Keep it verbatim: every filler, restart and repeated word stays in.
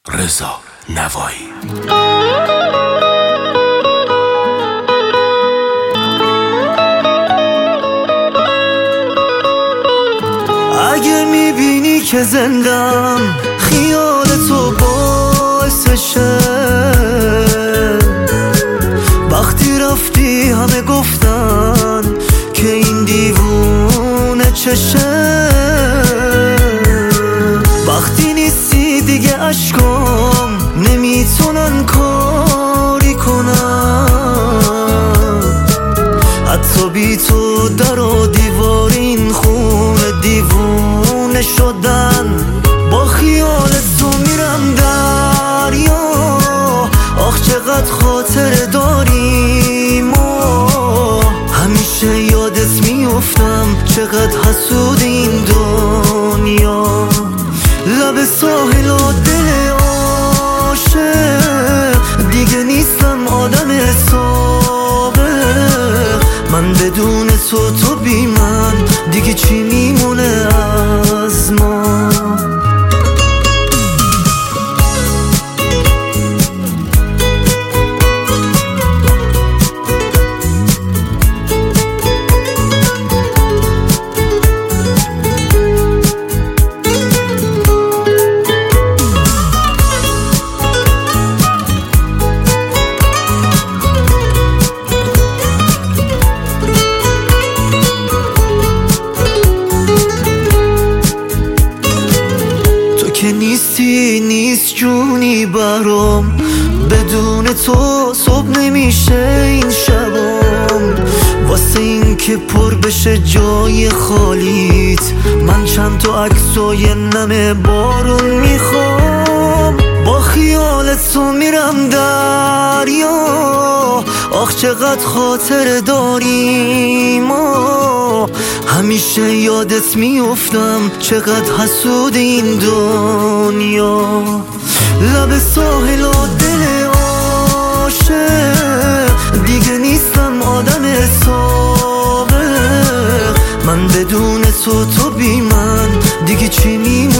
رضا نوایی. اگه میبینی که زندم خیال تو باعثشه، وقتی رفتی همه گفتن که این دیوونه چشه، وقتی نیستی دیگه عشقام نمیتونن کاری کنن، حتی بی تو در و دیوار این خونه دیوونه شدن. با خیال تو میرم دریا، آخ چقدر خاطر داریم و همیشه یادت میافتم، چقدر حسود این دنیا. لب ساحل و دل عاشق دیگه نیستم آدم سابق، من بدون تو تو بی من دیگه چی میمونه از ما؟ که نیستی نیست جونی برام، بدون تو صبح نمیشه این شبام. واسه این که پر بشه جای خالیت من چند تا عکسای نم بارون میخوام. با خیال تو میرم دریا، آخ چقدر خاطر داریم و همیشه یادت میافتم، چقدر حسود این دنیا. لب ساحل و دل عاشق دیگه نیستم آدم سابق، من بدون تو تو بی من دیگه چی میمونه